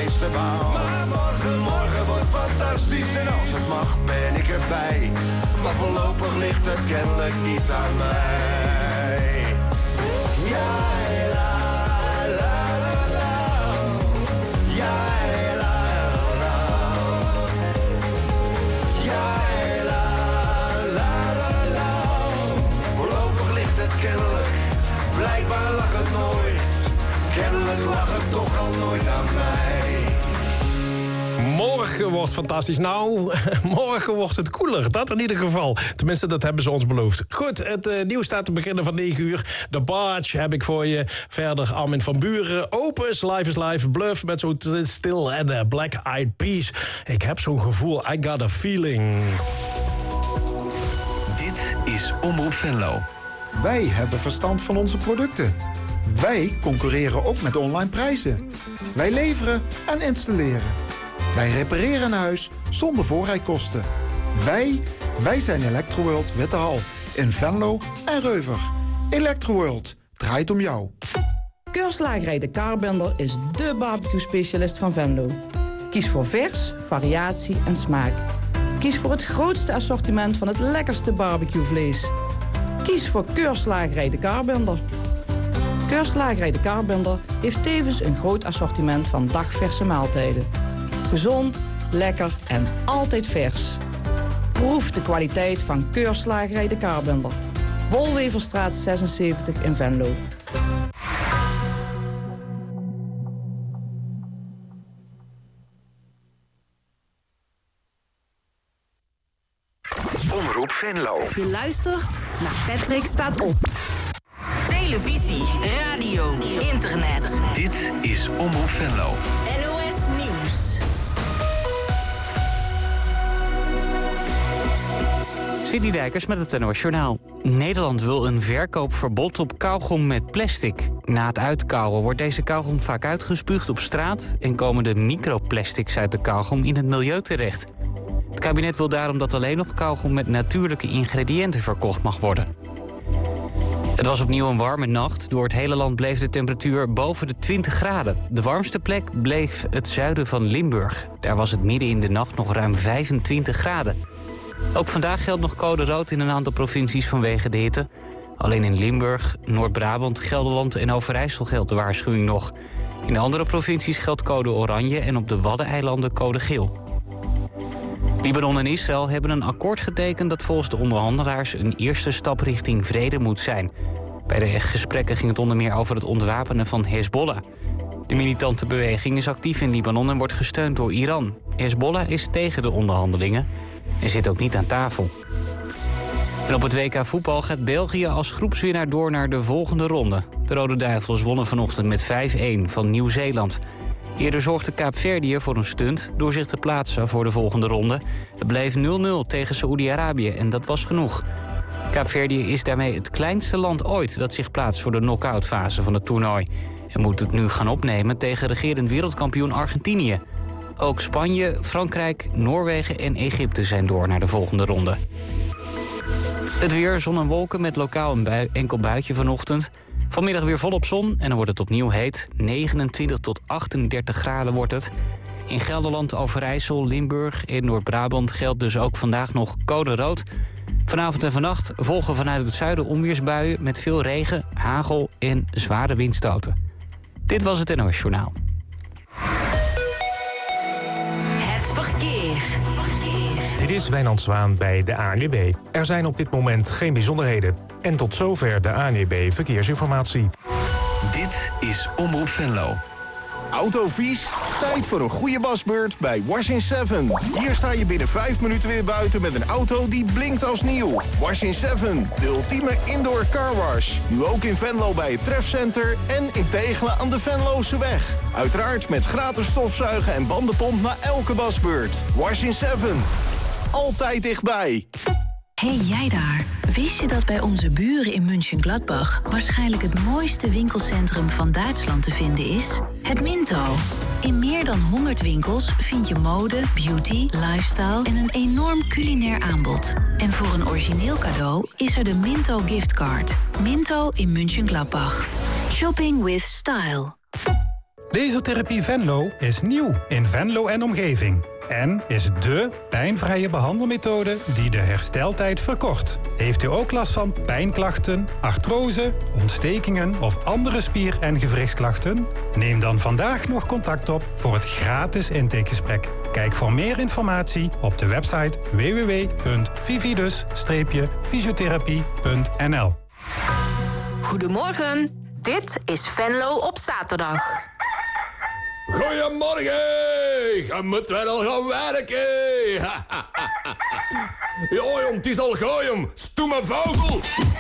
meesterbouw. Maar morgen wordt fantastisch en als het mag ben ik erbij. Maar voorlopig ligt het kennelijk niet aan mij. Ja, la, la, la, la. Ja, la, la. Ja, la, la, la, la. Voorlopig ligt het kennelijk, blijkbaar lag het nooit. Kennelijk lag het toch al nooit aan mij. Morgen wordt fantastisch. Nou, morgen wordt het koeler. Dat in ieder geval. Tenminste, dat hebben ze ons beloofd. Goed, het nieuws staat te beginnen van 9 uur. The Barge heb ik voor je. Verder Armin van Buuren. Opus, Life is Life. Bluff met zo stil. En Black Eyed Peas. Ik heb zo'n gevoel. I got a feeling. Dit is Omroep Venlo. Wij hebben verstand van onze producten. Wij concurreren ook met online prijzen. Wij leveren en installeren. Wij repareren een huis zonder voorrijkosten. Wij zijn Electroworld Wittehal in Venlo en Reuver. Electroworld draait om jou. Keurslagerij De Kaarbender is dé barbecue-specialist van Venlo. Kies voor vers, variatie en smaak. Kies voor het grootste assortiment van het lekkerste barbecuevlees. Kies voor Keurslagerij De Kaarbender. Keurslagerij De Kaarbender heeft tevens een groot assortiment van dagverse maaltijden. Gezond, lekker en altijd vers. Proef de kwaliteit van Keurslagerij De Kaarbender. Wolweverstraat 76 in Venlo. Omroep Venlo. Je luistert naar Patrick Staat Op. Televisie, radio, internet. Dit is Omroep Venlo. NOS Nieuws. Sidney Dijkers met het NOS Journaal. Nederland wil een verkoopverbod op kauwgom met plastic. Na het uitkauwen wordt deze kauwgom vaak uitgespuugd op straat en komen de microplastics uit de kauwgom in het milieu terecht. Het kabinet wil daarom dat alleen nog kauwgom met natuurlijke ingrediënten verkocht mag worden. Het was opnieuw een warme nacht. Door het hele land bleef de temperatuur boven de 20 graden. De warmste plek bleef het zuiden van Limburg. Daar was het midden in de nacht nog ruim 25 graden. Ook vandaag geldt nog code rood in een aantal provincies vanwege de hitte. Alleen in Limburg, Noord-Brabant, Gelderland en Overijssel geldt de waarschuwing nog. In de andere provincies geldt code oranje en op de Waddeneilanden code geel. Libanon en Israël hebben een akkoord getekend dat volgens de onderhandelaars een eerste stap richting vrede moet zijn. Bij de gesprekken ging het onder meer over het ontwapenen van Hezbollah. De militante beweging is actief in Libanon en wordt gesteund door Iran. Hezbollah is tegen de onderhandelingen en zit ook niet aan tafel. En op het WK voetbal gaat België als groepswinnaar door naar de volgende ronde. De Rode Duivels wonnen vanochtend met 5-1 van Nieuw-Zeeland. Eerder zorgde Kaapverdië voor een stunt door zich te plaatsen voor de volgende ronde. Het bleef 0-0 tegen Saoedi-Arabië en dat was genoeg. Kaapverdië is daarmee het kleinste land ooit dat zich plaatst voor de knock-out fase van het toernooi. En moet het nu gaan opnemen tegen regerend wereldkampioen Argentinië. Ook Spanje, Frankrijk, Noorwegen en Egypte zijn door naar de volgende ronde. Het weer, zon en wolken met lokaal een enkel buitje vanochtend. Vanmiddag weer volop zon en dan wordt het opnieuw heet. 29 tot 38 graden wordt het. In Gelderland, Overijssel, Limburg en Noord-Brabant geldt dus ook vandaag nog code rood. Vanavond en vannacht volgen vanuit het zuiden onweersbuien met veel regen, hagel en zware windstoten. Dit was het NOS Journaal. Het verkeer. Dit is Wijnand Zwaan bij de ANWB. Er zijn op dit moment geen bijzonderheden. En tot zover de ANWB Verkeersinformatie. Dit is Omroep Venlo. Autovies? Tijd voor een goede wasbeurt bij Wash in 7. Hier sta je binnen 5 minuten weer buiten met een auto die blinkt als nieuw. Wash in 7, de ultieme indoor carwash. Nu ook in Venlo bij het Trefcenter en in Tegelen aan de Venlose weg. Uiteraard met gratis stofzuigen en bandenpomp na elke wasbeurt. Wash in 7. Altijd dichtbij. Hey jij daar, wist je dat bij onze buren in Mönchengladbach waarschijnlijk het mooiste winkelcentrum van Duitsland te vinden is? Het Minto. In meer dan 100 winkels vind je mode, beauty, lifestyle en een enorm culinair aanbod. En voor een origineel cadeau is er de Minto giftcard. Minto in Mönchengladbach. Shopping with style. Lasertherapie Venlo is nieuw in Venlo en omgeving. En is dé pijnvrije behandelmethode die de hersteltijd verkort. Heeft u ook last van pijnklachten, artrose, ontstekingen of andere spier- en gewrichtsklachten? Neem dan vandaag nog contact op voor het gratis intakegesprek. Kijk voor meer informatie op de website www.vividus-fysiotherapie.nl. Goedemorgen, dit is Venlo op zaterdag. Goedemorgen, je moet weer al gaan werken. Ja, jong, het is al gooi, jong. Stoeme vogel.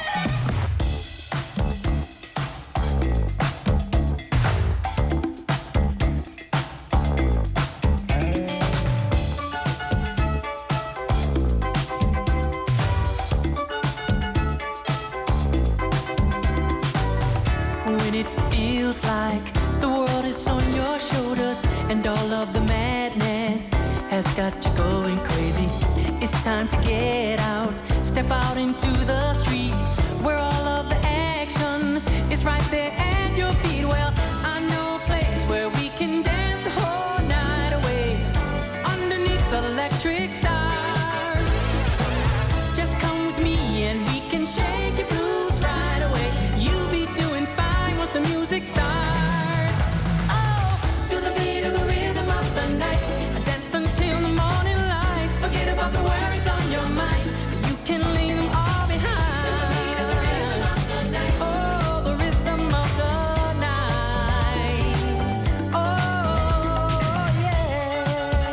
When it feels like the world is on your shoulders and all of the madness has got you going crazy. It's time to get out, step out into the street where all of the action is right there at your feet. Well, I know a place where we can dance the whole night away underneath the electric stars. Just come with me and we can shake your blues right away. You'll be doing fine once the music starts. Oh, feel the beat of the rhythm of the night. Dance until the morning light. Forget about the worries on your mind. You can leave them all behind. Feel the beat of the rhythm of the night. Oh, the rhythm of the night. Oh, yeah.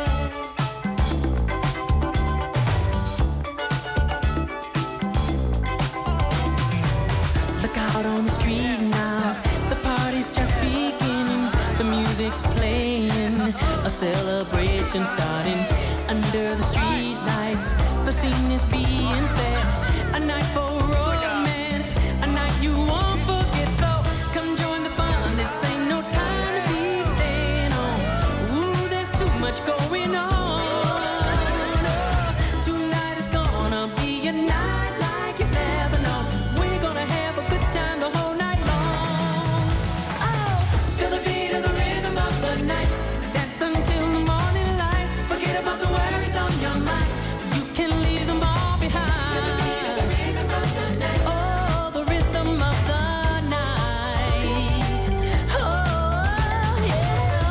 Look out on the street now. The party's just beginning. The music's playing. A celebration starting under the street lights. The scene is being set. A night for romance. A night you won't forget. So come join the fun. This ain't no time to be staying on. Ooh, there's too much going on. Oh, tonight is gonna be a night like you've never known. We're gonna have a good time the whole night long. Oh, feel the beat of the rhythm of the night. Dance until the morning light. Forget about the worries on your mind. You can leave them all behind. Feel the beat of the rhythm of the night. Oh, the rhythm of the night. Oh, yeah.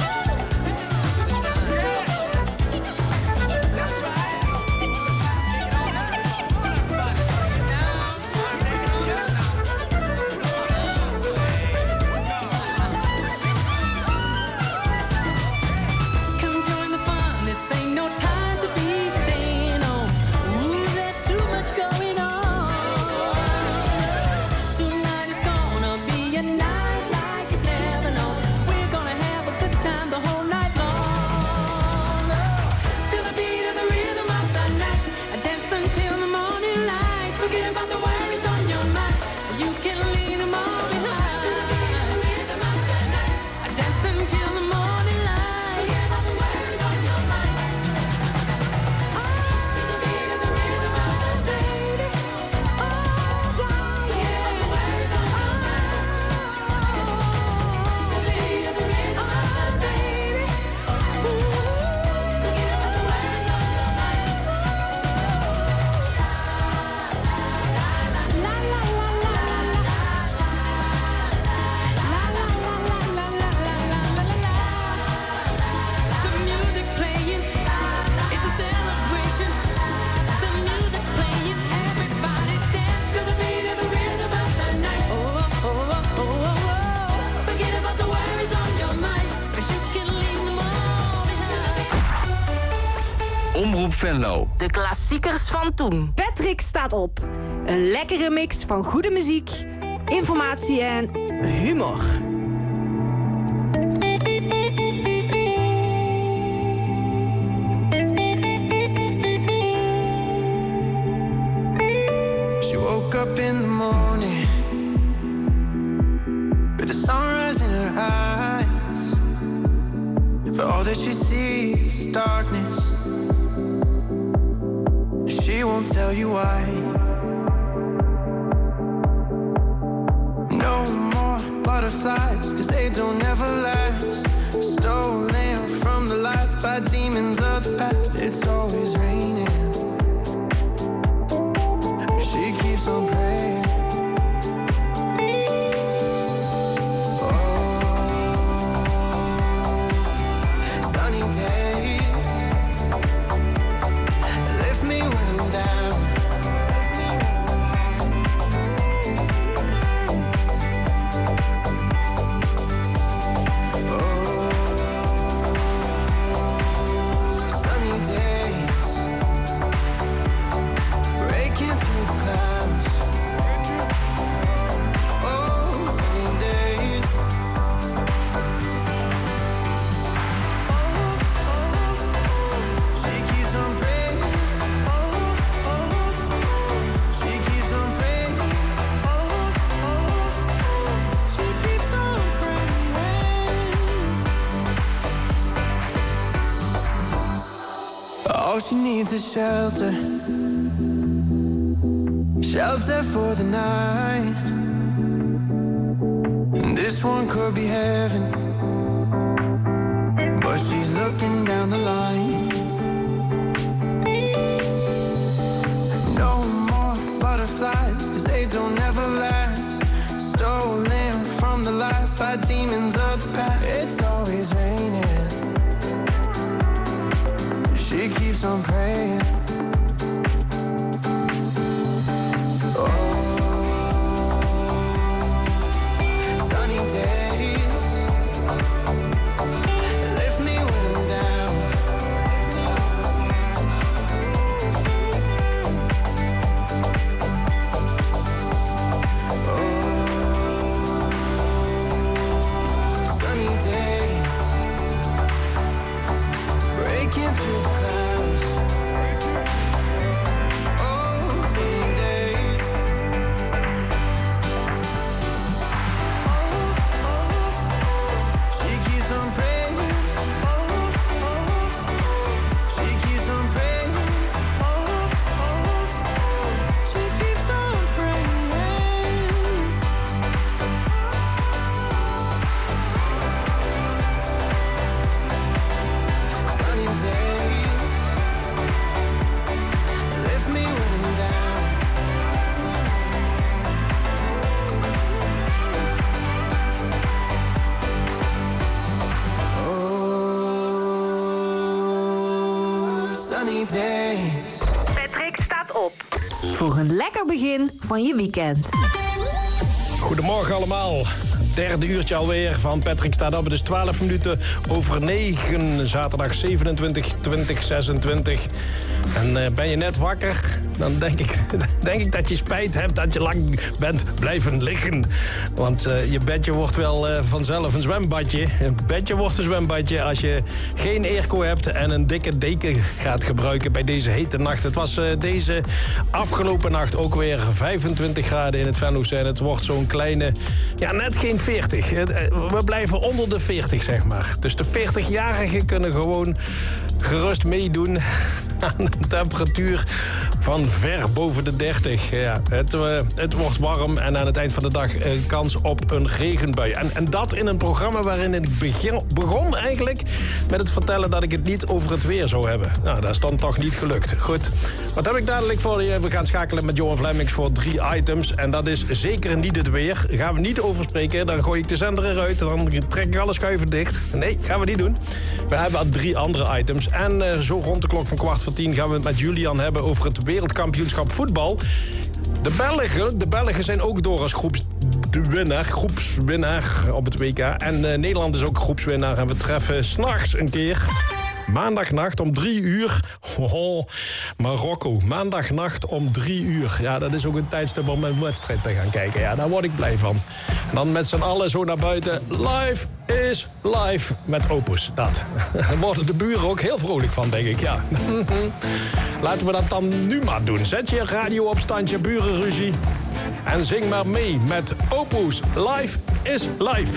That's right. Come join the fun. This ain't no time to be staying on. Ooh, there's too much going on. Tonight is gonna be a night like you've never known. We're gonna have a good time the whole night long. Oh, feel the beat of the rhythm of the night. Dance until the morning light. Forget about the worries on your mind. You can leave them all behind. Feel the beat of the rhythm of the night. Dance until the morning light. Forget about the worries on your mind. Feel the beat of the rhythm of the night. Oh, forget about the worries on your mind. The beat of the rhythm of the night. Ooh, forget about the worries on your mind. La la la la la la. The music's playing, it's a celebration. The music's playing, everybody dance to the beat of the rhythm of the night. Oh, oh, oh, oh, oh, oh. Forget about the worries on your mind, 'cause you can leave them all behind. Omroep Venlo. De klassiekers van toen. Patrick staat op. Een lekkere mix van goede muziek, informatie en humor. She woke up in the morning with the sunrise in her eyes. For all that she sees is darkness. She won't tell you why. No more butterflies, 'cause they don't ever last. Stolen from the light by demons of the past. It's always raining. She keeps on praying. All she needs is shelter. Shelter for the night. And this one could be heaven, but she's looking down the line. No more butterflies, 'cause they don't ever last. Stolen from the light by demons of the past. It's always raining. She keeps on praying. Oh, sunny days lift me when I'm down. Oh, sunny days breaking through the clouds. Patrick staat op. Voor een lekker begin van je weekend. Goedemorgen allemaal. Derde uurtje alweer van Patrick staat op. Het is 12 minuten over 9. Zaterdag 27/20/26. En ben je net wakker, dan denk ik dat je spijt hebt dat je lang bent blijven liggen. Want je bedje wordt wel vanzelf een zwembadje. Een bedje wordt een zwembadje als je geen airco hebt en een dikke deken gaat gebruiken bij deze hete nacht. Het was deze afgelopen nacht ook weer 25 graden in het Venlo's. En het wordt zo'n kleine, ja, net geen 40. We blijven onder de 40, zeg maar. Dus de 40-jarigen kunnen gewoon gerust meedoen aan een temperatuur van ver boven de 30. Ja, het wordt warm en aan het eind van de dag kans op een regenbui. En dat in een programma waarin ik begon eigenlijk met het vertellen dat ik het niet over het weer zou hebben. Nou, dat is dan toch niet gelukt. Goed, wat heb ik dadelijk voor je? We gaan schakelen met Johan Vlemmings voor 3 items. En dat is zeker niet het weer. Daar gaan we niet over spreken. Dan gooi ik de zender eruit. Dan trek ik alle schuiven dicht. Nee, gaan we niet doen. We hebben al 3 andere items. En zo rond de klok van 9:15 gaan we het met Julian hebben over het wereldkampioenschap voetbal. De Belgen zijn ook door als groepswinnaar op het WK. En Nederland is ook groepswinnaar. En we treffen 's nachts een keer. Maandagnacht om 3 uur. Marokko. Maandagnacht om 3 uur. Ja, dat is ook een tijdstip om een wedstrijd te gaan kijken. Ja, daar word ik blij van. En dan met z'n allen zo naar buiten. Live is live met Opus. Dat. Daar worden de buren ook heel vrolijk van, denk ik. Ja. Laten we dat dan nu maar doen. Zet je radio op standje, burenruzie. En zing maar mee met Opus. Live is live.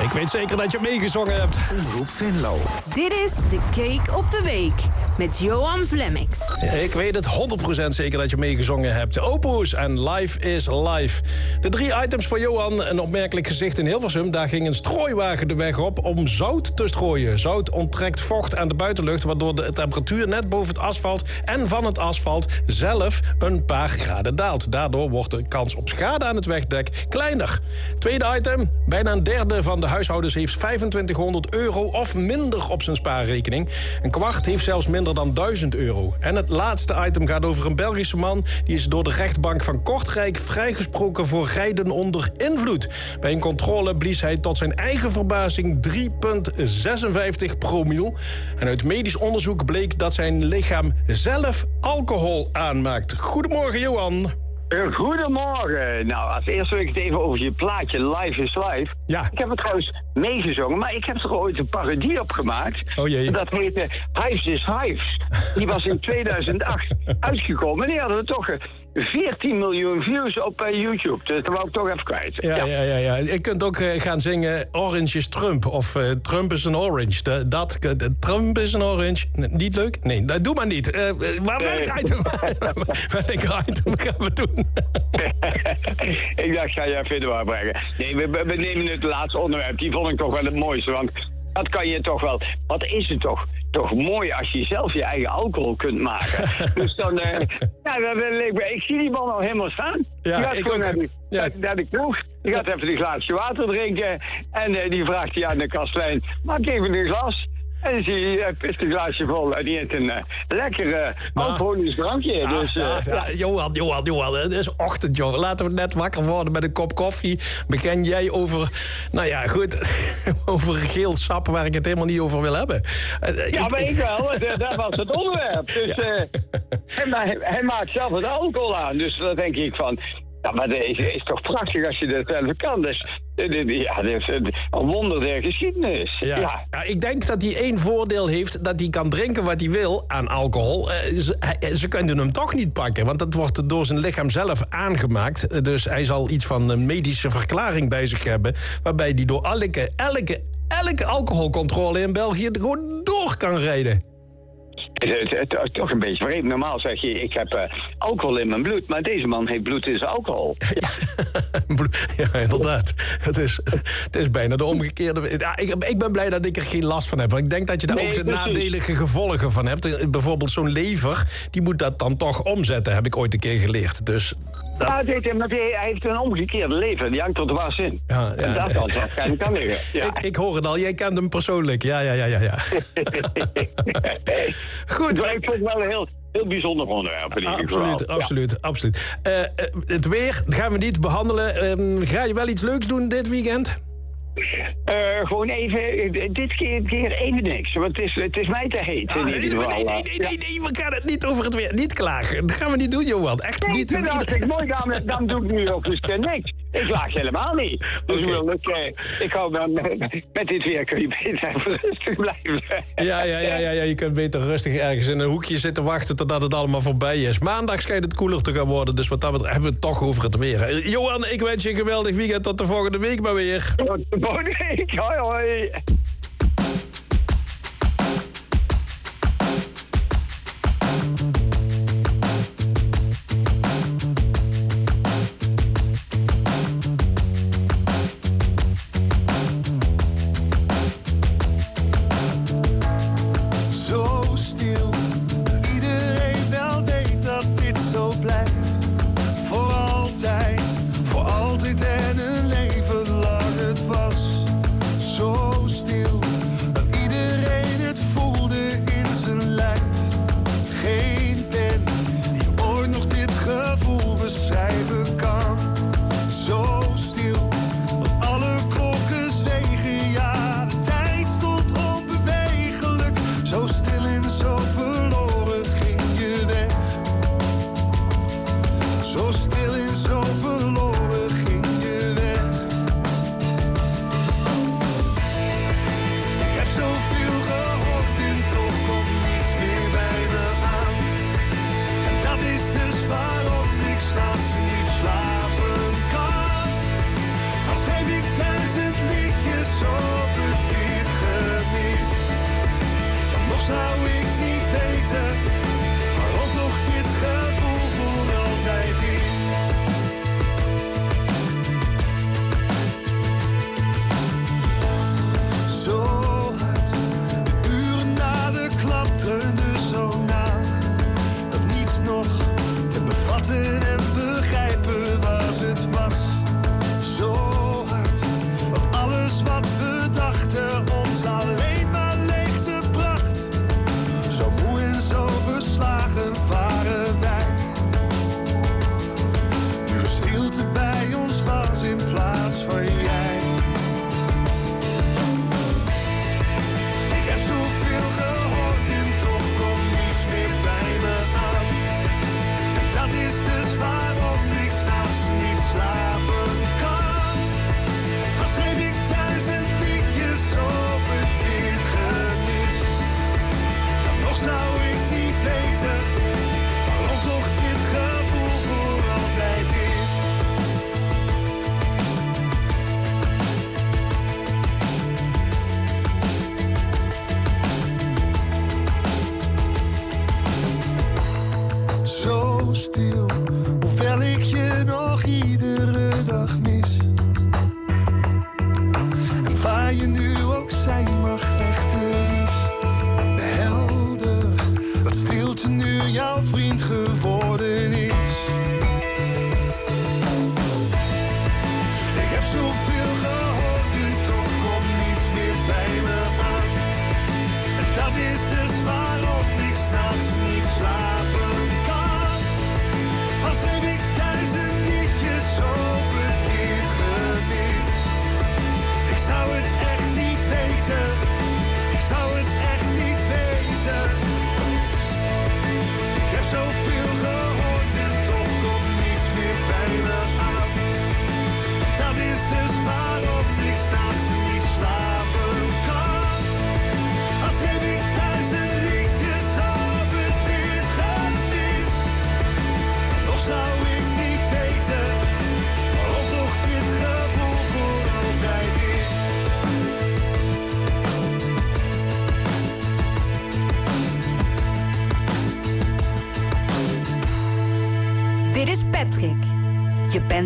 Ik weet zeker dat je meegezongen hebt. Omroep Venlo. Dit is de Cake op de Week met Johan Vlemmix. Ik weet het 100% zeker dat je meegezongen hebt. Opoes en Life is Life. De 3 items voor Johan. Een opmerkelijk gezicht in Hilversum. Daar ging een strooiwagen de weg op om zout te strooien. Zout onttrekt vocht aan de buitenlucht, waardoor de temperatuur net boven het asfalt en van het asfalt zelf een paar graden daalt. Daardoor wordt de kans op schade aan het wegdek kleiner. Tweede item. Bijna een derde van de huishoudens heeft €2500 of minder op zijn spaarrekening. Een kwart heeft zelfs minder dan €1000. En het laatste item gaat over een Belgische man. Die is door de rechtbank van Kortrijk vrijgesproken voor rijden onder invloed. Bij een controle blies hij tot zijn eigen verbazing 3,56 promiel. En uit medisch onderzoek bleek dat zijn lichaam zelf alcohol aanmaakt. Goedemorgen, Johan. Goedemorgen. Nou, als eerste wil ik het even over je plaatje Life is Life. Ja. Ik heb het trouwens meegezongen, maar ik heb er ooit een parodie op gemaakt. Oh jee. Dat heette Hives is Hives. Die was in 2008 uitgekomen en die hadden we toch 14 miljoen views op YouTube. Dus dat wou ik toch even kwijt. Ja. Je kunt ook gaan zingen Orange is Trump of Trump is een orange. Trump is een orange. Niet leuk? Nee, dat doe maar niet. Welk item gaan we doen? Ik dacht, ga je even in de war brengen. Nee, we nemen het laatste onderwerp. Die vond ik toch wel het mooiste, want dat kan je toch wel. Wat is het toch mooi als je zelf je eigen alcohol kunt maken. Dus dan, ik zie die man al helemaal staan. Ja, die gaat ik gewoon ook. naar de kroeg. Die gaat even een glaasje water drinken. En die vraagt hij aan de kastelein, maak even een glas. En dan zie je, pist een glaasje vol. En die heeft een lekkere alcoholisch drankje. Johan, het is ochtend, joh. Laten we net wakker worden met een kop koffie. Begin jij over, over geel sap waar ik het helemaal niet over wil hebben. Maar ik wel. Dat was het onderwerp. Dus hij maakt zelf het alcohol aan. Dus dan denk ik van, ja, maar het is toch prachtig als je dat zelf kan. Dus dit is een wonder der geschiedenis. Ja, ik denk dat hij één voordeel heeft, dat hij kan drinken wat hij wil aan alcohol. Ze kunnen hem toch niet pakken, want dat wordt door zijn lichaam zelf aangemaakt. Dus hij zal iets van een medische verklaring bij zich hebben, waarbij hij door elke alcoholcontrole in België gewoon door kan rijden. Het is toch een beetje vreemd. Normaal zeg je, ik heb alcohol in mijn bloed, maar deze man heeft bloed in zijn alcohol. Ja, inderdaad. Het is bijna de omgekeerde. Ja, ik ben blij dat ik er geen last van heb. Want ik denk dat je daar ook de nadelige gevolgen van hebt. Bijvoorbeeld zo'n lever, die moet dat dan toch omzetten, heb ik ooit een keer geleerd. Dus hij heeft een omgekeerde lever, die hangt er dwars in. Ja, en dat kan waarschijnlijk kan liggen. Ja. Ik hoor het al, jij kent hem persoonlijk. Ja. Goed. Maar ik vond het wel een heel bijzonder onderwerp. Absoluut. Het weer gaan we niet behandelen. Ga je wel iets leuks doen dit weekend? Gewoon even, dit keer even niks. Want het is mij te heet. Nee, we gaan het niet over het weer. Niet klagen. Dat gaan we niet doen, Johan. Echt niet. Mooi, dan doe ik nu ook eens niks. Ik klaag helemaal niet. Dus ik hou met dit weer kun je beter even rustig blijven. Ja, je kunt beter rustig ergens in een hoekje zitten wachten totdat het allemaal voorbij is. Maandag schijnt het koeler te gaan worden, dus wat dat betreft hebben we het toch over het weer. Johan, ik wens je een geweldig weekend. Tot de volgende week maar weer. Hoi. Zo stil, iedereen wel weet dat dit zo blijft. Voor altijd en een leven lang het was. Zo stil.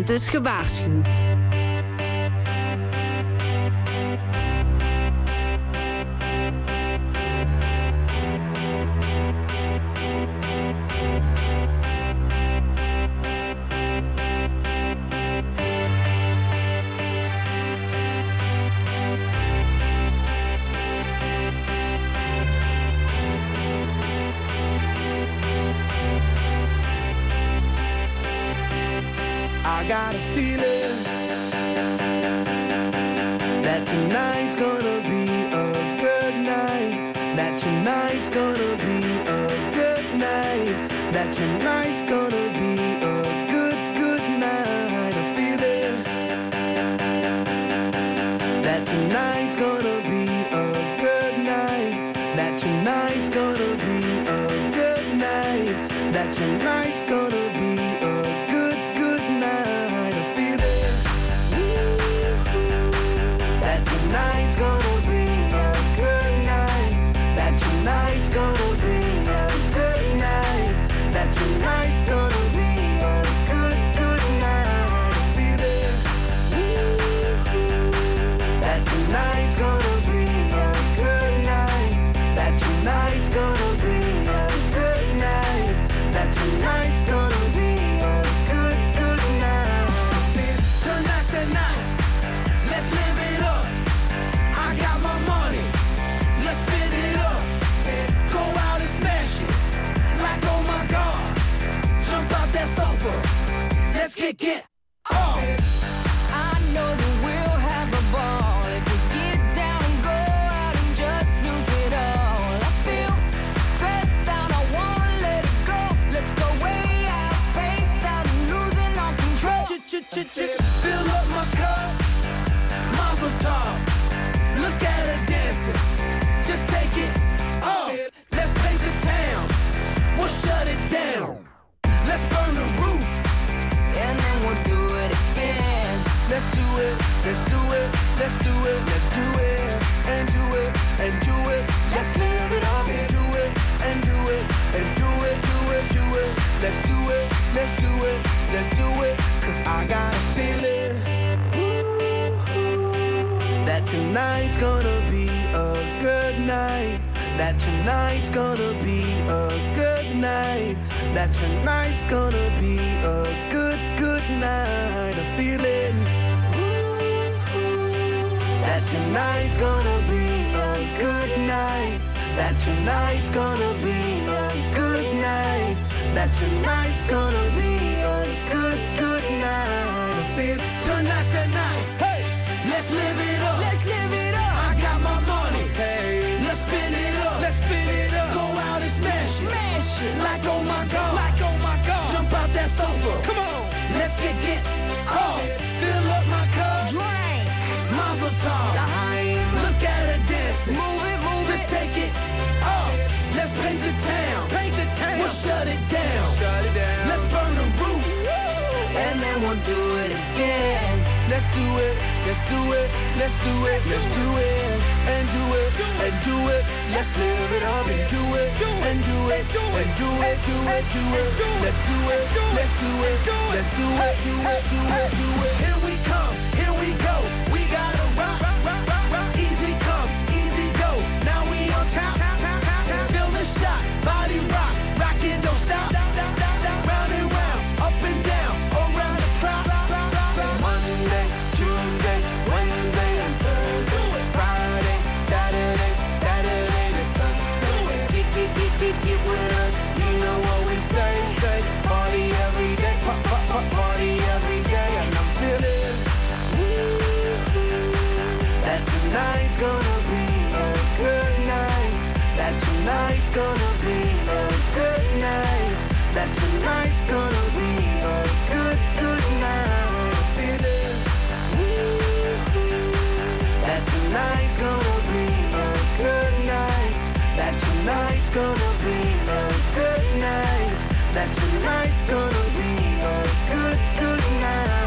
bent dus gewaarschuwd. I got a feeling that tonight's gonna be a good night. That tonight's gonna be a good night. That tonight's gonna be a good, good night. A feeling that tonight's gonna be a good night. That tonight's gonna be a good night. That tonight's gonna be a good, good night. A feeling that tonight's gonna be a good night. That tonight's gonna be a good night. That tonight's gonna be a good, good night. A feeling that tonight's gonna be a good night. That tonight's gonna be a good night. That tonight's gonna be a good, good night. Tonight's the night. Let's live it up. I got my money. Let's spin it up. Go out and smash it. Like, oh my God. Jump out that sofa. Let's get up. I know that we'll have a ball if we get down and go out and just lose it all. I feel stressed out, I wanna let it go. Let's go way out, spaced out, and losing all control. Fill up my cup. Mazel tov. Look at her dancing. Just take it off. Let's paint the town. We'll shut it down. Let's burn the roof. And then we'll do it again. Let's do it. Let's do it. Let's do it. Let's do it. And do it. And do it. Let's live it up. And do it. And do it. And do it. Do it. Do it. Let's do it. Let's do it. Let's do it. 'Cause I got a feeling that tonight's gonna be a good night. That tonight's gonna be a good night. That tonight's gonna be a good, good night. A feeling that tonight's gonna be a good night. That tonight's gonna be a good night. That tonight's gonna be a good, good night. I feel tonight's the night. Hey, let's live it up. Let's live it up. I got my money. Hey, let's spin it up. Let's spin it up. Go out and smash it. Smash it. Like, oh my God. Like, oh my God. Jump out that sofa. Come on. Let's get off. Fill up my cup. Drink. Mazel tov. Look at her dancing. Move it. Just take it off. Let's paint the town. Paint the town. We'll shut it down. Shut it down. Let's burn the roof. And then we'll do it again. Let's do it. Let's do it. Let's do it. Let's do it. And do it. And do it. Let's live it up and do it. And do it. And do it. Do it. Do it. Let's do it. Let's do it. Let's do it. Do it. Do it. Do it. Here we come. Here we go. We gotta rock. Easy come. Easy go. Now we on top. Feel the shot. Body rock. Rock it. Don't stop. Round and round. Up and down. Around the clock. Monday, Tuesday, Wednesday, and Thursday. Friday, Saturday, Saturday to Sunday. Get with us. You know what we say. Party every day. Party every day. And I'm feeling that tonight's gonna be a good night. That tonight's gonna be a good night. That tonight's gonna be a good, good night. I'm feeling that tonight's gonna be a good night. That tonight's gonna be a good night. That tonight's gonna be a good, good night.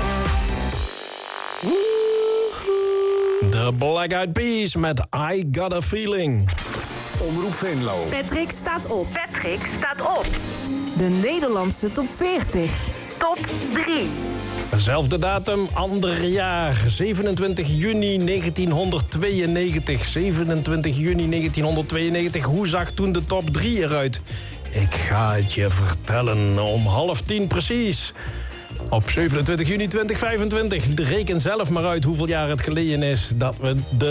The Black Eyed Peas met I Got a Feeling. Omroep Venlo. Patrick staat op. Patrick staat op. De Nederlandse top 40. Top 3. Zelfde datum, ander jaar. 27 juni 1992. 27 juni 1992. Hoe zag toen de top 3 eruit? Ik ga het je vertellen om 9:30 precies. Op 27 juni 2025. Reken zelf maar uit hoeveel jaar het geleden is dat we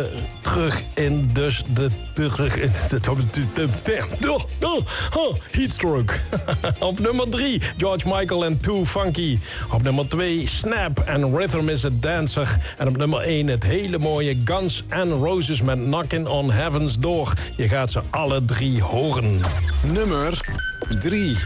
Heatstroke. Op nummer 3, George Michael en Too Funky. Op nummer 2, Snap en Rhythm is a Dancer. En op nummer 1, het hele mooie Guns N' Roses met Knockin' on Heaven's Door. Je gaat ze alle 3 horen. Nummer 3.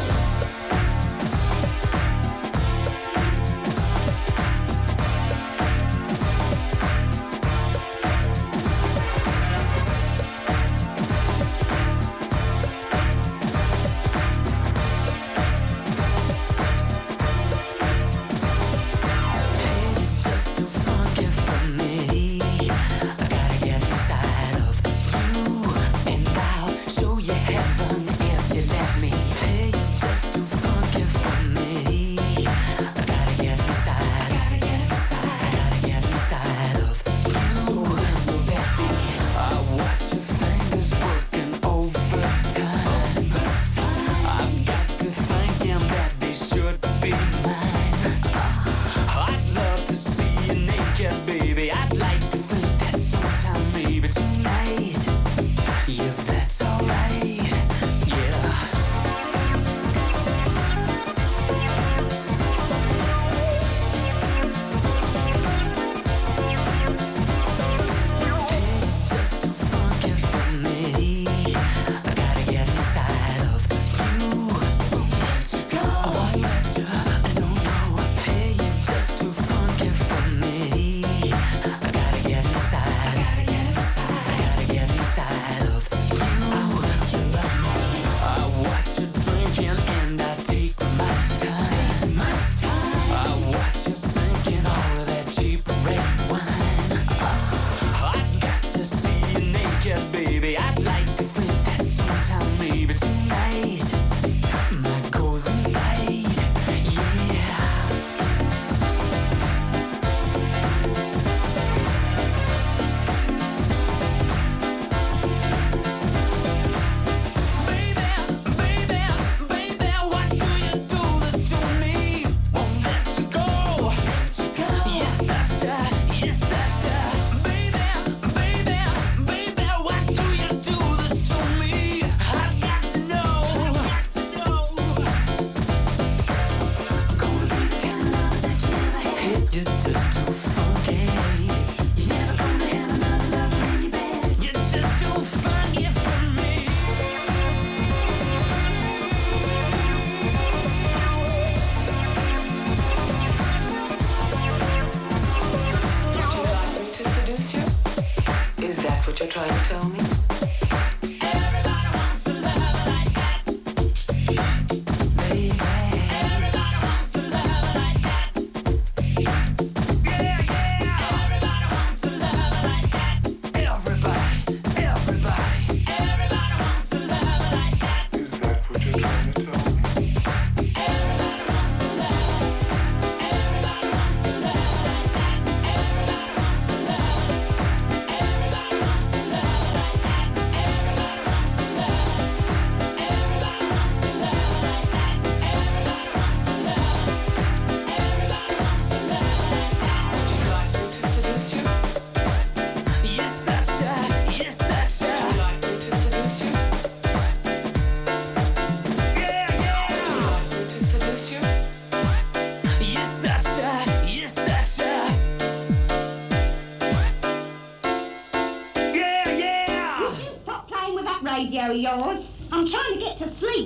yours. I'm trying to get to sleep.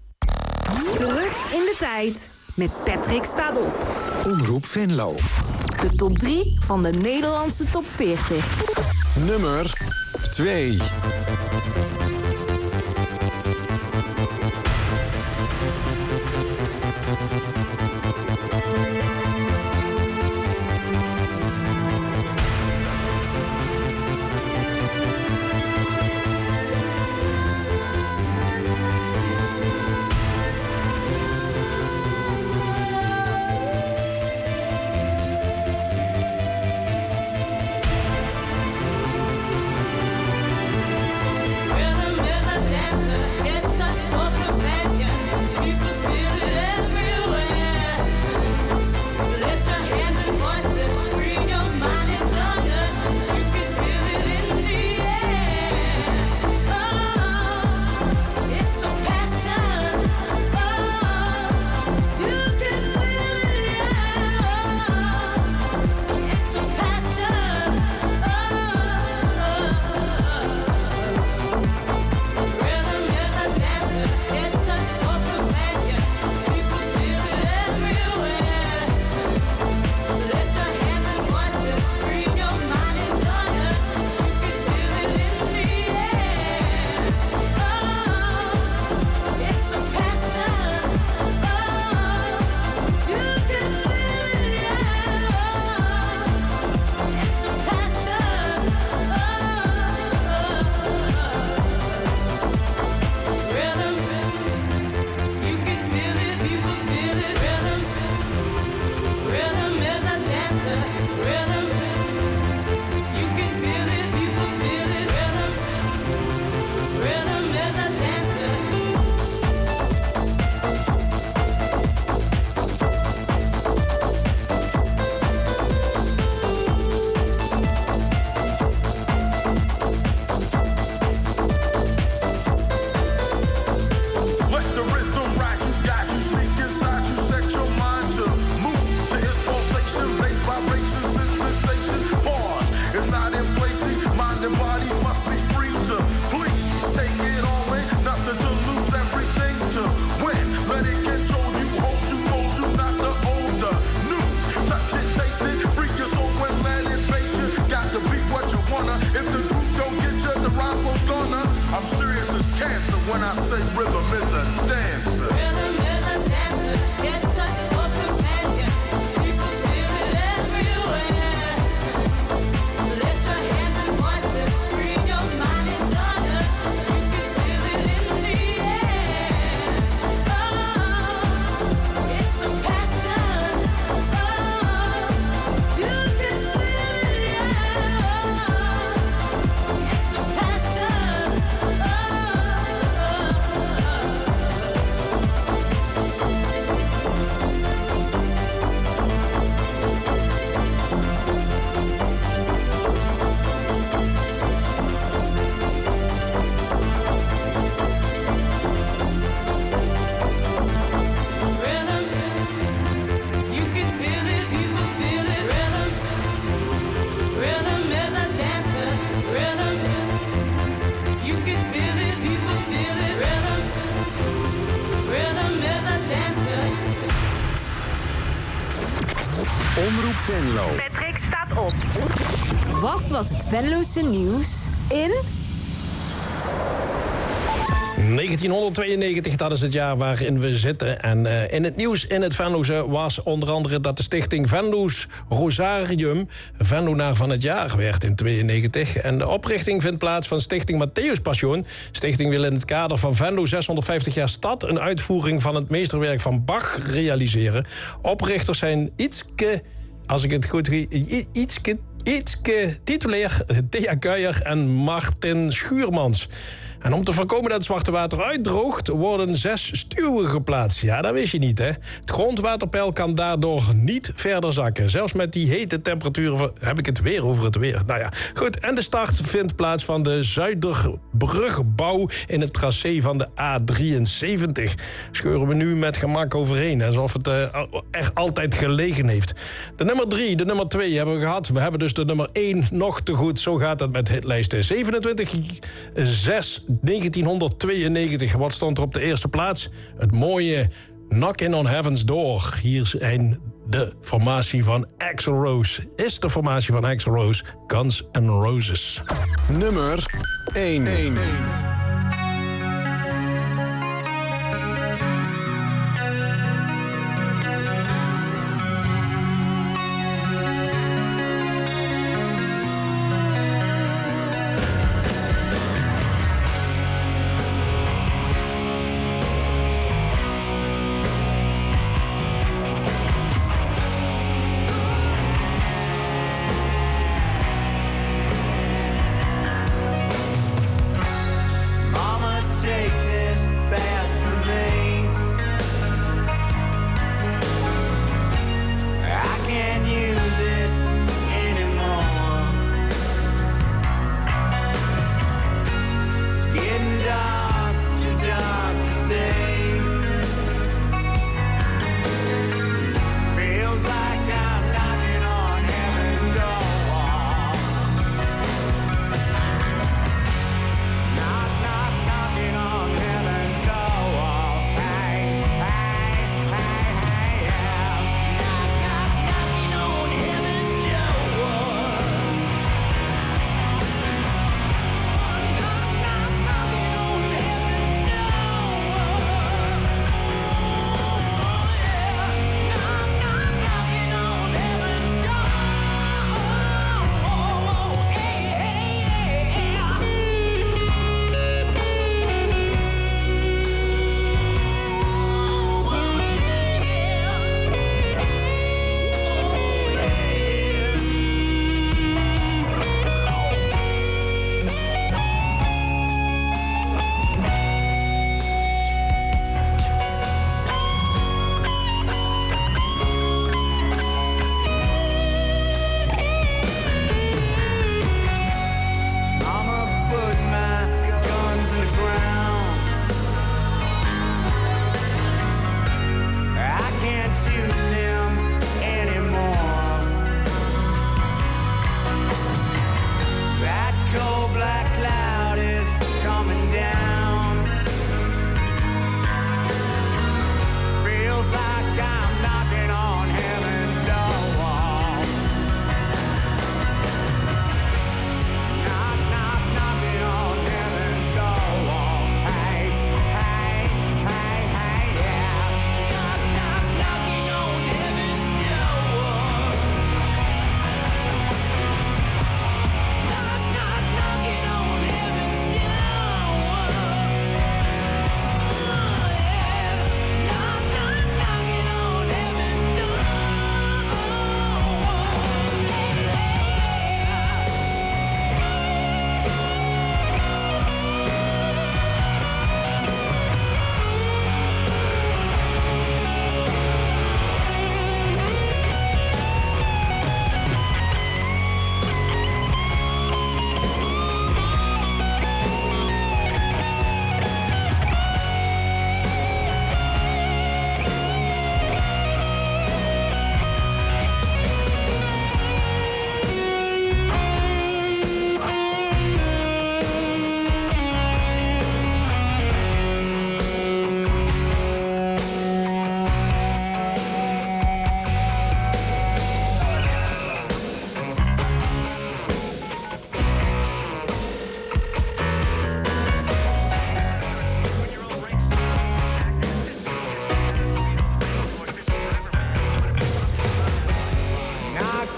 Terug in de tijd met Patrick staat op. Omroep Venlo. De top 3 van de Nederlandse top 40. Nummer 2. when I say rhythm is a dancer. Rhythm is a dancer, it's a source companion. People feel it everywhere. Lift your hands and voices, free your mind and join us. You can feel it in the air. Oh, it's a passion. Oh, you can feel it, yeah. It's a passion. Rhythm, you can feel it, people feel it. Rhythm, rhythm is a dancer. Rhythm, you can feel it, people feel it. Rhythm, rhythm is a dancer. Omroep Venlo. Patrick staat op. Wat was het Venlose nieuws in... 1992, dat is het jaar waarin we zitten. En in het nieuws in het Venlose was onder andere dat de stichting Venlo's Rosarium Venlonaar van het jaar werd in 92. En de oprichting vindt plaats van Stichting Matthäus Passion. Stichting wil in het kader van Venlo 650 jaar stad een uitvoering van het meesterwerk van Bach realiseren. Oprichters zijn Ietske, als ik het goed Ietske titulair, Thea Kuijer en Martin Schuurmans. En om te voorkomen dat het zwarte water uitdroogt, worden 6 stuwen geplaatst. Ja, dat wist je niet, hè? Het grondwaterpeil kan daardoor niet verder zakken. Zelfs met die hete temperaturen heb ik het weer over het weer. Nou ja, goed. En de start vindt plaats van de Zuiderbrugbouw in het tracé van de A73. Scheuren we nu met gemak overheen, alsof het er altijd gelegen heeft. De nummer 3, de nummer 2 hebben we gehad. We hebben dus de nummer 1 nog te goed. Zo gaat het met hitlijsten. 27/6/1992. Wat stond er op de eerste plaats? Het mooie Knockin' on Heaven's Door. Hier zijn de formatie van Axl Rose. Is de formatie van Axl Rose Guns N' Roses. Nummer 1.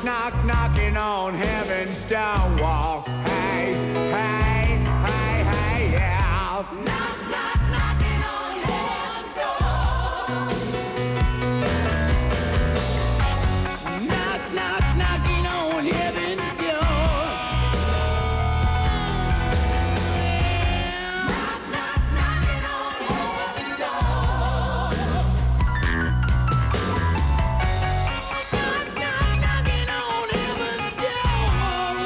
knock, knocking on heaven's door wall. Hey, hey, hey, hey, yeah. Knock, knock, knocking on heaven's door. Knock, knock, knocking on heaven's door. Knock, knock, knocking on heaven's door. Knock, knock, knocking on heaven's door.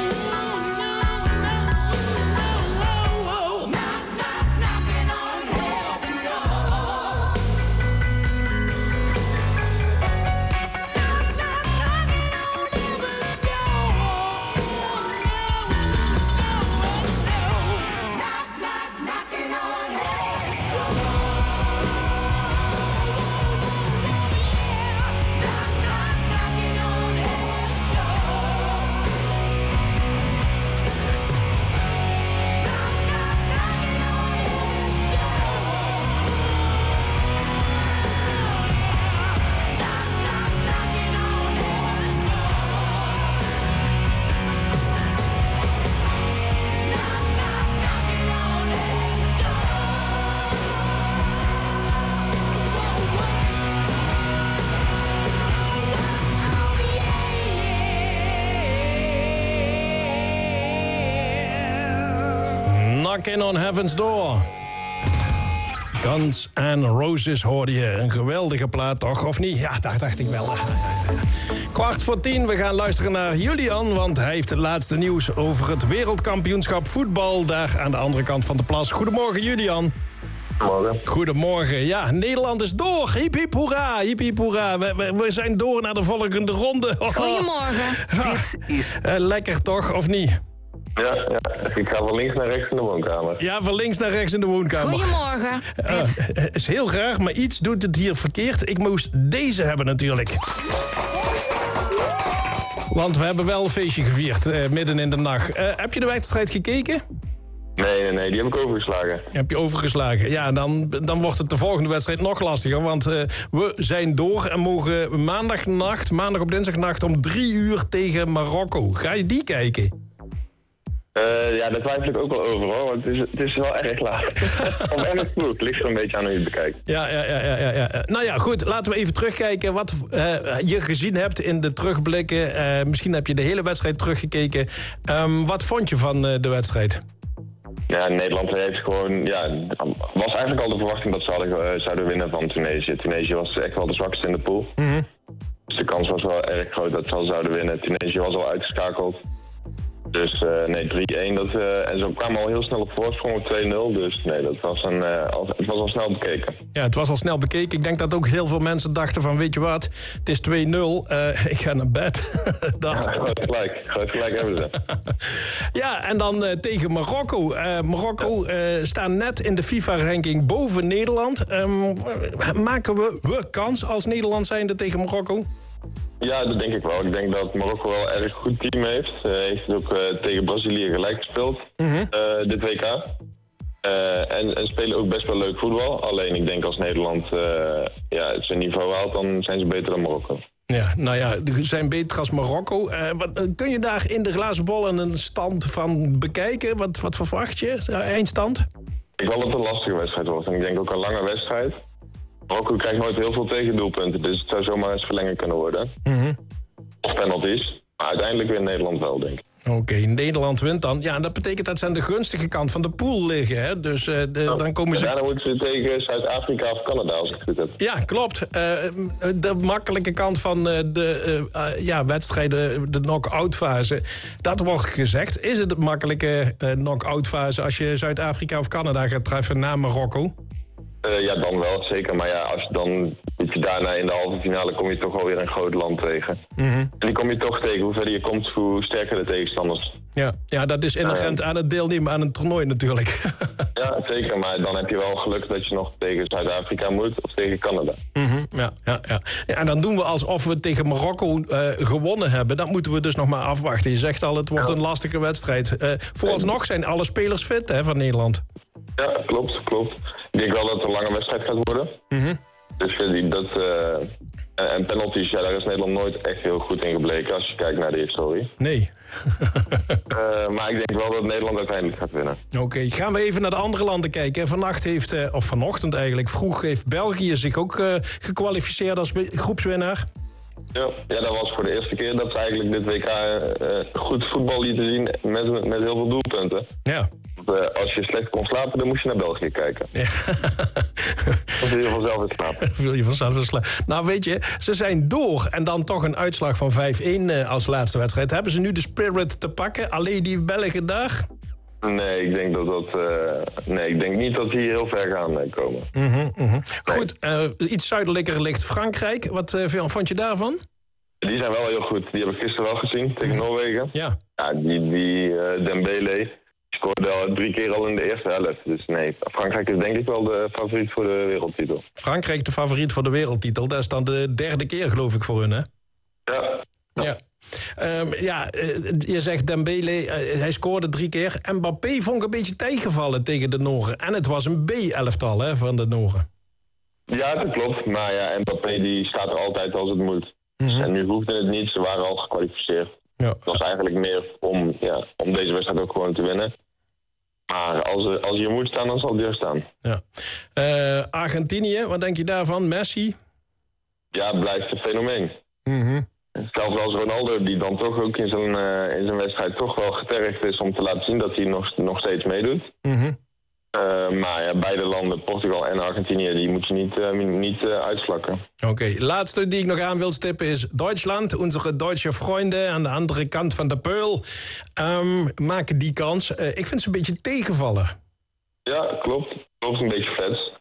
Knock, knock, knocking on heaven's door. Knocking on Heaven's Door. Guns N' Roses hoorde je. Een geweldige plaat, toch? Of niet? Ja, dat dacht ik wel. 9:15, we gaan luisteren naar Julian, want hij heeft het laatste nieuws over het wereldkampioenschap voetbal daar aan de andere kant van de plas. Goedemorgen, Julian. Goedemorgen. Goedemorgen. Ja, Nederland is door. Hip hip hoera, hip hip hoera. We zijn door naar de volgende ronde. Goedemorgen. Dit is... lekker toch, of niet? Ja, ik ga van links naar rechts in de woonkamer. Ja, van links naar rechts in de woonkamer. Goedemorgen. Is heel graag, maar iets doet het hier verkeerd. Ik moest deze hebben natuurlijk. Want we hebben wel een feestje gevierd, midden in de nacht. Heb je de wedstrijd gekeken? Nee, die heb ik overgeslagen. Heb je overgeslagen? Ja, dan wordt het de volgende wedstrijd nog lastiger. Want we zijn door en mogen maandag op dinsdagnacht om 3 uur tegen Marokko. Ga je die kijken? Ja, daar twijfel ik ook wel over hoor, want het is wel erg laat. Of erg vroeg, het ligt er een beetje aan hoe je het bekijkt. Ja. Nou ja, goed, laten we even terugkijken wat je gezien hebt in de terugblikken. Misschien heb je de hele wedstrijd teruggekeken. Wat vond je van de wedstrijd? Ja, Nederland heeft gewoon, was eigenlijk al de verwachting dat ze zouden winnen van Tunesië. Tunesië was echt wel de zwakste in de pool. Mm-hmm. Dus de kans was wel erg groot dat ze al zouden winnen. Tunesië was al uitgeschakeld. Dus 3-1. En ze kwamen al heel snel op voorsprong op 2-0. Dus nee, het was al snel bekeken. Ja, het was al snel bekeken. Ik denk dat ook heel veel mensen dachten van, weet je wat, het is 2-0. Ik ga naar bed. Dat. Ja, groot gelijk hebben ze. Ja, en dan tegen Marokko. Marokko staat net in de FIFA-ranking boven Nederland. Maken we kans als Nederland zijnde tegen Marokko? Ja, dat denk ik wel. Ik denk dat Marokko wel een erg goed team heeft. Heeft het ook tegen Brazilië gelijk gespeeld, dit WK. En spelen ook best wel leuk voetbal. Alleen ik denk als Nederland het zijn niveau haalt, dan zijn ze beter dan Marokko. Ja, nou ja, ze zijn beter als Marokko. Kun je daar in de glazen bol een stand van bekijken? Wat verwacht je? Eindstand? Ik wil dat het een lastige wedstrijd wordt. En ik denk ook een lange wedstrijd. Marokko krijgt nooit heel veel tegendoelpunten, dus het zou zomaar eens verlengen kunnen worden. Of penalties. Maar uiteindelijk wint Nederland wel, denk ik. Oké, Nederland wint dan. Ja, dat betekent dat ze aan de gunstige kant van de pool liggen, hè? Dus dan komen ze... Daarna moeten ze tegen Zuid-Afrika of Canada, als ik het goed heb. Ja, klopt. De makkelijke kant van de wedstrijden, de knock-out fase, dat wordt gezegd. Is het een makkelijke knock-out fase als je Zuid-Afrika of Canada gaat treffen na Marokko? Ja, dan wel, zeker. Maar ja, als je dan daarna in de halve finale kom je toch wel weer een groot land tegen. En die kom je toch tegen. Hoe verder je komt, hoe sterker de tegenstanders. Ja, dat is inherent aan het deelnemen aan een toernooi natuurlijk. Ja, zeker. Maar dan heb je wel geluk dat je nog tegen Zuid-Afrika moet of tegen Canada. Ja, en dan doen we alsof we tegen Marokko gewonnen hebben. Dat moeten we dus nog maar afwachten. Je zegt al, het wordt een lastige wedstrijd. Vooralsnog zijn alle spelers fit, hè, van Nederland. Ja, klopt. Ik denk wel dat het een lange wedstrijd gaat worden. Dus en penalties, ja, daar is Nederland nooit echt heel goed in gebleken als je kijkt naar de historie. Nee. Maar ik denk wel dat Nederland uiteindelijk gaat winnen. Oké, gaan we even naar de andere landen kijken. Vanochtend eigenlijk, vroeg heeft België zich ook gekwalificeerd als groepswinnaar. Ja, dat was voor de eerste keer dat ze eigenlijk dit WK goed voetbal lieten zien met heel veel doelpunten. Ja. Want, als je slecht kon slapen, dan moest je naar België kijken. Ja. Dan viel je vanzelf in slaap. Nou weet je, ze zijn door en dan toch een uitslag van 5-1 als laatste wedstrijd. Hebben ze nu de spirit te pakken? Alleen die Belgen daar? Nee, ik denk ik denk niet dat die heel ver gaan komen. Nee. Goed, iets zuidelijker ligt Frankrijk. Wat vond je daarvan? Die zijn wel heel goed. Die heb ik gisteren wel gezien tegen Noorwegen. Ja. Ja, die Dembélé scoorde al 3 keer al in de eerste helft. Dus nee, Frankrijk is denk ik wel de favoriet voor de wereldtitel. Frankrijk de favoriet voor de wereldtitel. Dat is dan de 3e keer geloof ik voor hun, hè? Ja. Je zegt Dembélé, hij scoorde 3 keer. Mbappé vond ik een beetje tegenvallen tegen de Noren. En het was een B-elftal hè, van de Noren. Ja, dat klopt. Maar ja, Mbappé die staat er altijd als het moet. En nu hoefde het niet, ze waren al gekwalificeerd. Ja. Het was eigenlijk meer om deze wedstrijd ook gewoon te winnen. Maar als je moet staan, dan zal hij er staan. Ja. Argentinië, wat denk je daarvan? Messi? Ja, blijft een fenomeen. Zelfs als Ronaldo, die dan toch ook in zijn wedstrijd toch wel getergd is om te laten zien dat hij nog steeds meedoet. Maar ja, beide landen, Portugal en Argentinië, die moet je niet uitslakken. Oké, laatste die ik nog aan wil stippen is Duitsland. Onze Duitse vrienden aan de andere kant van de Peul maken die kans. Ik vind ze een beetje tegenvallen. Ja, klopt. Klopt, een beetje vet.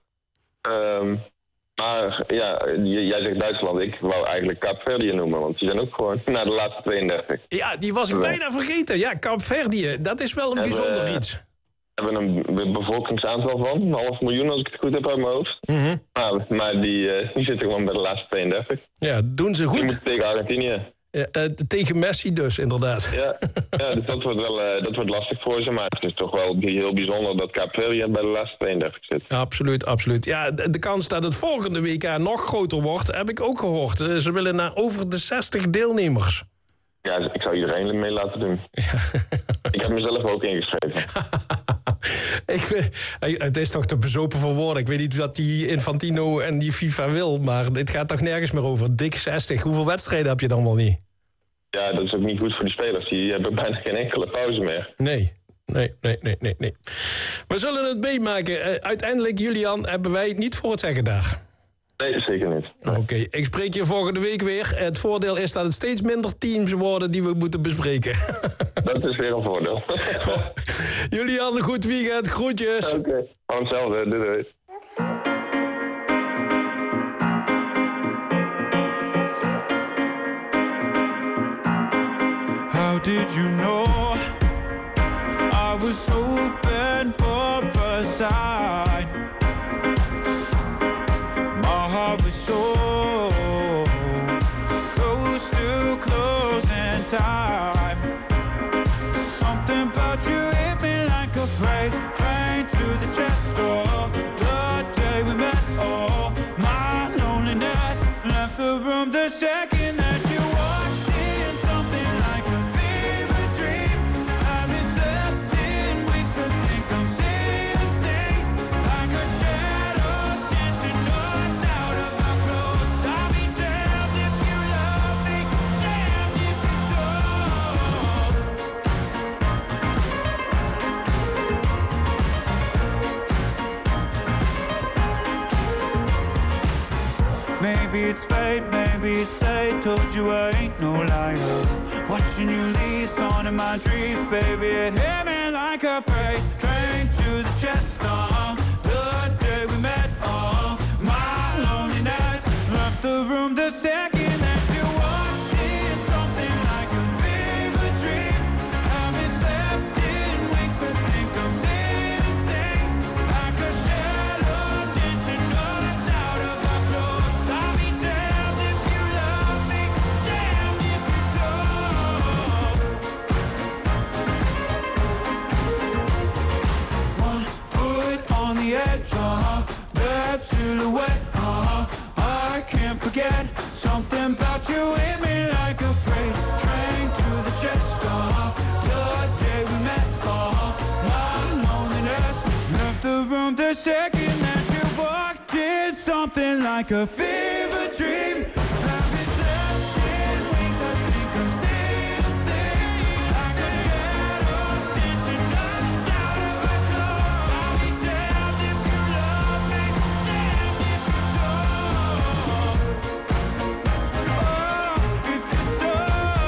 Maar ja, jij zegt Duitsland. Ik wou eigenlijk Kaapverdië noemen, want die zijn ook gewoon naar de laatste 32. Ja, die was ik bijna vergeten. Ja, Kaapverdië, dat is wel een bijzonder iets. We hebben een bevolkingsaantal van 500.000, als ik het goed heb uit mijn hoofd. Maar die zitten gewoon bij de laatste 32. Ja, doen ze goed. Die moeten tegen Argentinië. Tegen Messi dus, inderdaad. Ja, dus dat wordt lastig voor ze. Maar het is toch wel heel bijzonder dat Kaapverdië bij de laatste 32 zit. Absoluut. Ja, de kans dat het volgende WK nog groter wordt, heb ik ook gehoord. Ze willen naar over de 60 deelnemers. Ja, ik zou iedereen mee laten doen. Ja. Ik heb mezelf ook ingeschreven. Het is toch te bezopen voor woorden. Ik weet niet wat die Infantino en die FIFA wil, maar dit gaat toch nergens meer over. Dik 60. Hoeveel wedstrijden heb je dan wel niet? Ja, dat is ook niet goed voor die spelers. Die hebben bijna geen enkele pauze meer. Nee. We zullen het meemaken. Uiteindelijk, Julian, hebben wij het niet voor het zeggen daar. Nee, zeker niet. Oké, ik spreek je volgende week weer. Het voordeel is dat het steeds minder teams worden die we moeten bespreken. Dat is weer een voordeel. Julian, een goed weekend. Groetjes. Oké, gewoon hetzelfde. Doei. How did you know I was open for a sign? My heart was so close to closing time. Something about you hit me like a freight train to the chest door. The day we met, oh, my loneliness left the room the second that you walked in. Something like a fever dream. Haven't slept in weeks, I think I'm seeing things like a shadows dancing us out of our clothes. I'll be damned if you love me, damned if you don't. Maybe it's fate, maybe it's fate. Told you I ain't no liar. Watching you leave, on in my dreams, baby. It hit me like a freight train to the chest. The day we met, my loneliness left the room the second that you walked in. Something like a fever dream. Haven't slept in weeks, I think I'm seeing things like a shadow dancing us out of our clothes. I'll be damned if you love me, damned if you don't. One foot on the edge, that silhouette, from the second that you walked in, something like a fever dream. I've been slept in wings, I think I'm seeing things. Like a shadow stitching us out of our clothes. I'll be damned if you love me, damned if you don't. Oh, if you don't.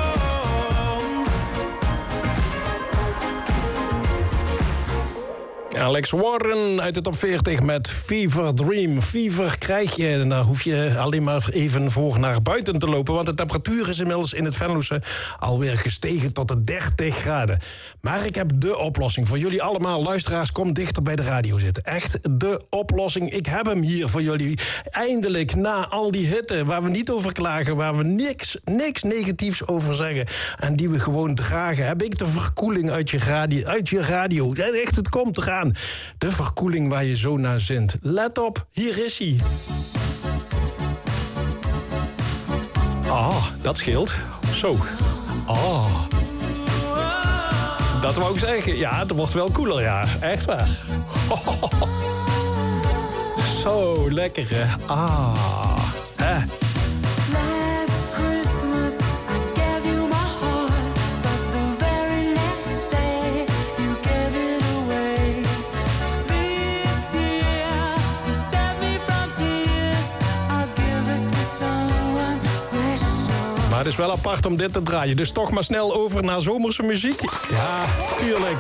Alex Warren uit de top 40 met Fever Dream. Fever krijg je en daar hoef je alleen maar even voor naar buiten te lopen. Want de temperatuur is inmiddels in het Venlose alweer gestegen tot de 30 graden. Maar ik heb de oplossing voor jullie allemaal. Luisteraars, kom dichter bij de radio zitten. Echt de oplossing. Ik heb hem hier voor jullie. Eindelijk, na al die hitte waar we niet over klagen, waar we niks negatiefs over zeggen en die we gewoon dragen, heb ik de verkoeling uit je radio. Echt, het komt eraan. De verkoeling waar je zo naar zint. Let op, hier is hij. Dat scheelt. Zo. Dat wou ik zeggen. Ja, het wordt wel koeler, ja. Echt waar. Zo, lekker, hè. Hè. Maar het is wel apart om dit te draaien. Dus toch maar snel over naar zomerse muziek. Ja, tuurlijk.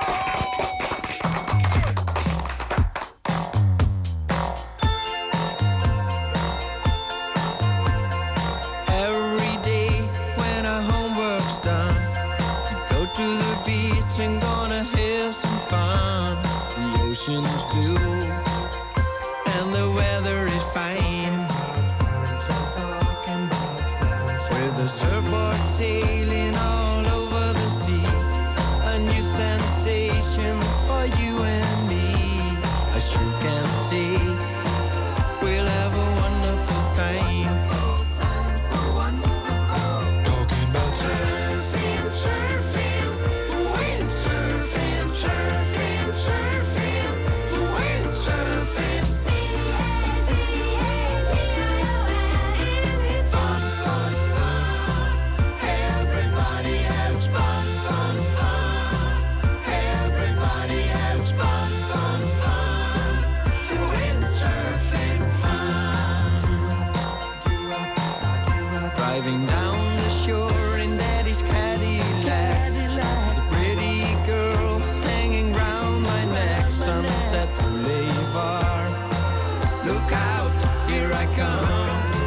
Every day when our homework's done, go to the beach and gonna have some fun. The ocean's blue and the weather is fine. The surfboard sailing all over the sea, a new sensation for you and me. As you can see, we'll have a wonderful time. Talking about surfing, surfing, windsurfing, surfing, surfing, windsurfing. Fun, fun, fun. Everybody has fun, fun, fun. Everybody has fun, fun, fun. Windsurfing fun. Driving down the shore in Daddy's Cadillac. The pretty girl hanging round my neck. Sunset Boulevard. Look out, here I come.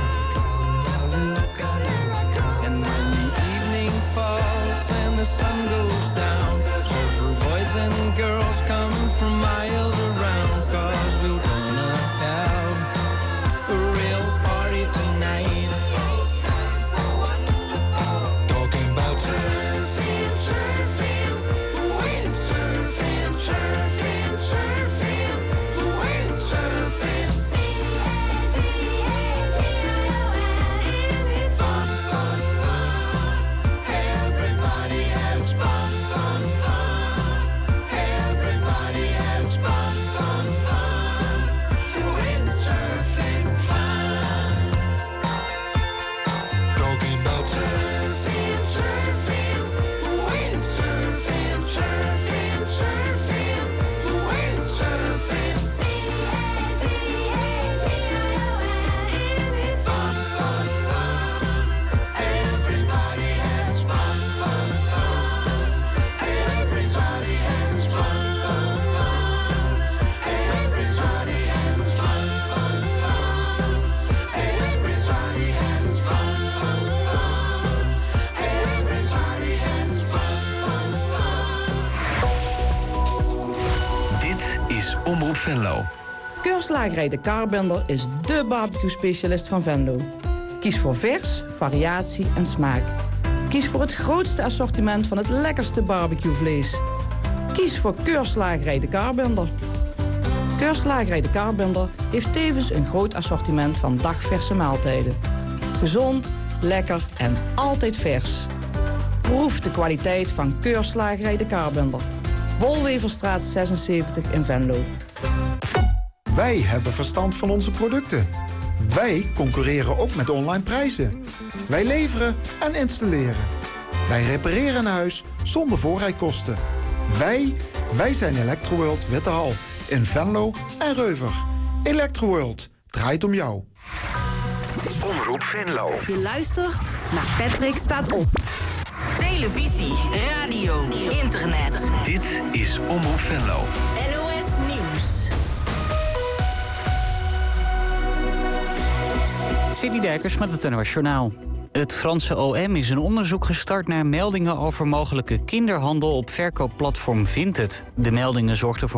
And when the evening falls and the sun goes down, surfer boys and girls come from miles around, 'cause we're gonna have a real party tonight. Talking about surfing, surfing, windsurfing, surfing, surfing, windsurfing. Fun, fun, fun. Everybody has fun, fun, fun. Everybody has fun, fun, fun. Windsurfing fun. Talking about surfing, surfing, windsurfing, surfing, surfing, windsurfing. Fun, fun, fun. Everybody has fun, fun, fun. Everybody has fun, fun, fun. Everybody has fun, fun, fun. Everybody has fun, fun, fun. Everybody has fun, fun, fun. Dit is Omroep Venlo. Keurslagerij De Karbender is dé barbecue-specialist van Venlo. Kies voor vers, variatie en smaak. Kies voor het grootste assortiment van het lekkerste barbecuevlees. Kies voor Keurslagerij De Karbender. Keurslagerij De Karbender heeft tevens een groot assortiment van dagverse maaltijden. Gezond, lekker en altijd vers. Proef de kwaliteit van Keurslagerij De Karbender. Wolweverstraat 76 in Venlo. Wij hebben verstand van onze producten. Wij concurreren ook met online prijzen. Wij leveren en installeren. Wij repareren een huis zonder voorrijkosten. Wij zijn Electroworld Wittehal in Venlo en Reuver. Electroworld draait om jou. Omroep Venlo. Je luistert naar Patrick Staat Op. Televisie, radio, internet. Dit is Omroep Venlo. NOS Nieuws. Sidney Dijkers met het NOS Journaal. Het Franse OM is een onderzoek gestart naar meldingen over mogelijke kinderhandel op verkoopplatform Vinted. De meldingen zorgden voor